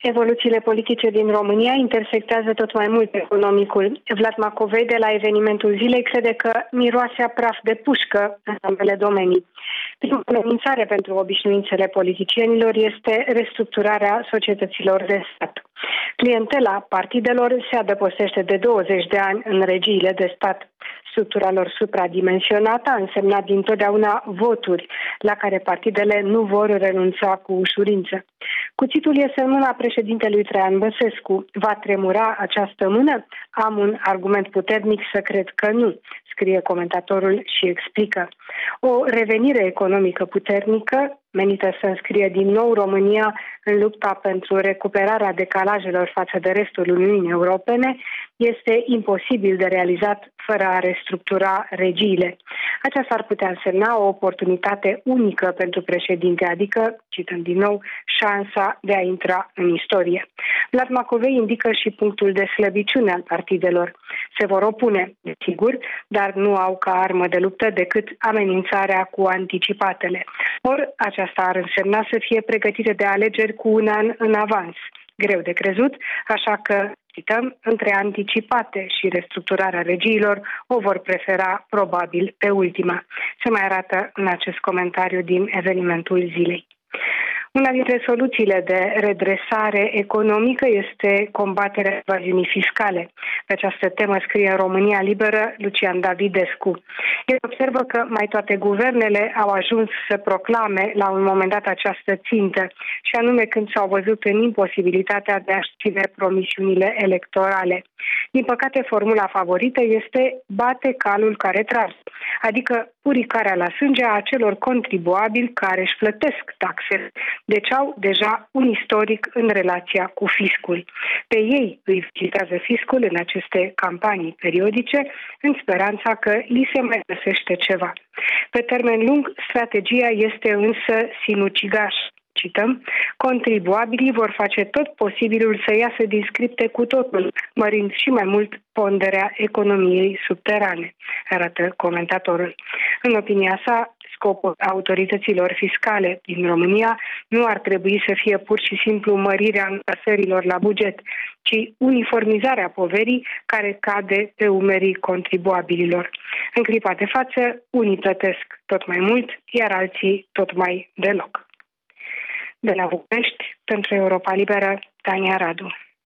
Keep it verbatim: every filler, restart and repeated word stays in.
Evoluțiile politice din România intersectează tot mai mult economicul. Vlad Macovei de la evenimentul zilei crede că miroase a praf de pușcă în ambele domenii. Prima amenințare pentru obișnuințele politicienilor este restructurarea societăților de stat. Clientela partidelor se adăpostește de douăzeci de ani în regiile de stat. Structura lor supradimensionată a însemnat dintotdeauna voturi la care partidele nu vor renunța cu ușurință. Cuțitul este în mâna președintelui Traian Băsescu. Va tremura această mână? Am un argument puternic să cred că nu, scrie comentatorul și explică. O revenire economică puternică, menită să înscrie din nou România în lupta pentru recuperarea decalajelor față de restul Uniunii Europene, este imposibil de realizat fără a restructura regiile. Aceasta ar putea însemna o oportunitate unică pentru președinte, adică, cităm din nou, șansa de a intra în istorie. Vlad Macovei indică și punctul de slăbiciune al partidelor. Se vor opune, desigur, dar nu au ca armă de luptă decât amenințarea cu anticipatele. Ori aceasta ar însemna să fie pregătite de alegeri cu un an în avans. Greu de crezut, așa că, cităm, între anticipate și restructurarea regiilor o vor prefera probabil pe ultima. Se mai arată în acest comentariu din evenimentul zilei. Una dintre soluțiile de redresare economică este combaterea evaziunii fiscale. Pe această temă scrie în România Liberă Lucian Davidescu. El observă că mai toate guvernele au ajuns să proclame la un moment dat această țintă, și anume când s-au văzut în imposibilitatea de a-și ține promisiunile electorale. Din păcate, formula favorită este bate calul care trage, adică puricarea la sânge a acelor contribuabili care își plătesc taxele, deci au deja un istoric în relația cu fiscul. Pe ei îi vizitează fiscul în aceste campanii periodice, în speranța că li se mai găsește ceva. Pe termen lung, strategia este însă sinucigaș. Cităm, contribuabilii vor face tot posibilul să iasă din scripte cu totul, mărind și mai mult ponderea economiei subterane, arată comentatorul. În opinia sa, scopul autorităților fiscale din România nu ar trebui să fie pur și simplu mărirea încasărilor la buget, ci uniformizarea poverii care cade pe umerii contribuabililor. În clipa de față, unii plătesc tot mai mult, iar alții tot mai deloc. De la București, pentru Europa Liberă, Tania Radu.